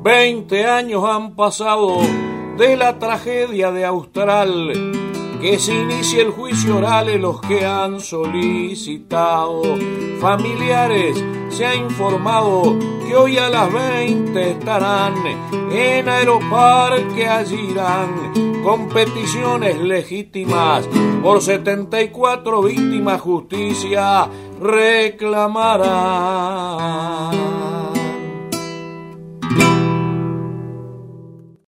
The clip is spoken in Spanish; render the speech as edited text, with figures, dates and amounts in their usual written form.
20 años han pasado de la tragedia de Austral, que se inicie el juicio oral en los que han solicitado. Familiares se ha informado que hoy a las 20 estarán en Aeroparque, allí irán con peticiones legítimas por 74 víctimas, justicia reclamarán.